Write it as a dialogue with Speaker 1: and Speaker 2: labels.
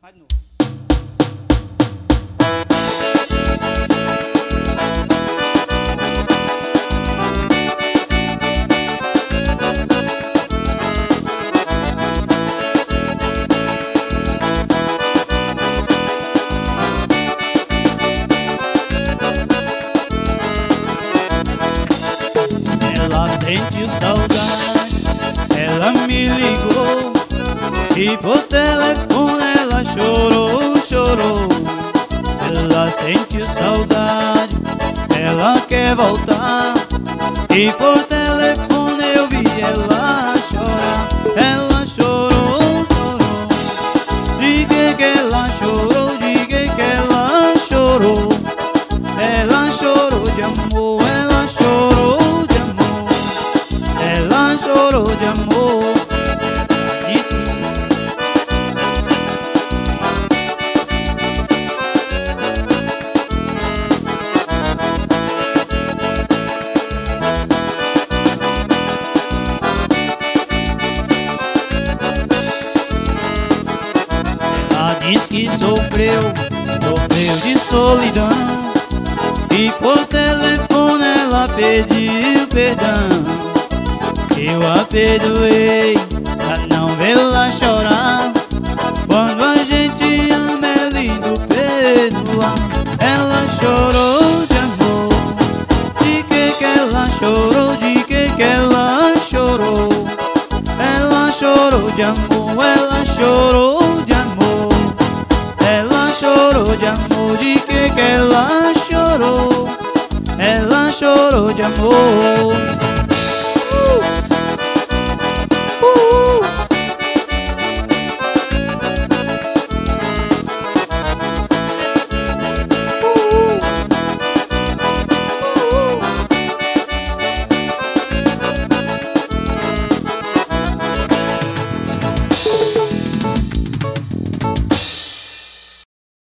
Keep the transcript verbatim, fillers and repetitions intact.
Speaker 1: Vai de novo.
Speaker 2: Ela sentiu saudade, ela me ligou e por telefone ela chorou, chorou. Ela sentiu saudade, ela quer voltar e por telefone eu vi ela chorar. Ela chorou, chorou, de que que ela chorou, de que que ela chorou. Ela chorou de amor, ela chorou de amor, ela chorou de amor. Ela disse que sofreu, sofreu de solidão e por telefone ela pediu perdão. Eu a perdoei,